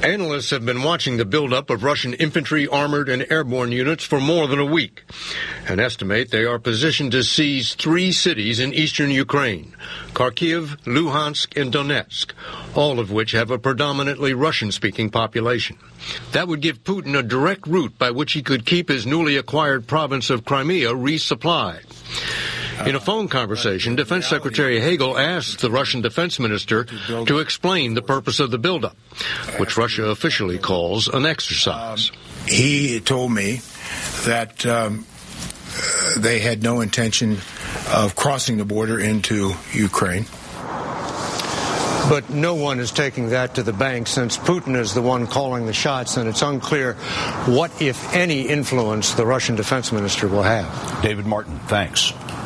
Analysts have been watching the buildup of Russian infantry, armored, and airborne units for more than a week and estimate they are positioned to seize 3 cities in eastern Ukraine, Kharkiv, Luhansk, and Donetsk, all of which have a predominantly Russian-speaking population. That would give Putin a direct route by which he could keep his newly acquired province of Crimea resupplied. In a phone conversation, Defense Secretary Hagel asked the Russian defense minister to explain the purpose of the buildup, which Russia officially calls an exercise. He told me that they had no intention of crossing the border into Ukraine. But no one is taking that to the bank since Putin is the one calling the shots, and it's unclear what, if any, influence the Russian defense minister will have. David Martin, thanks.